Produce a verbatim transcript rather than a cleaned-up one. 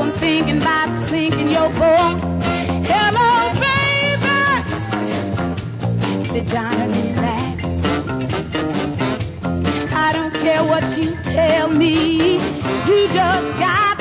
I'm thinking about sinking your boat. Hello, baby. Sit down and relax. I don't care what you tell me. You just got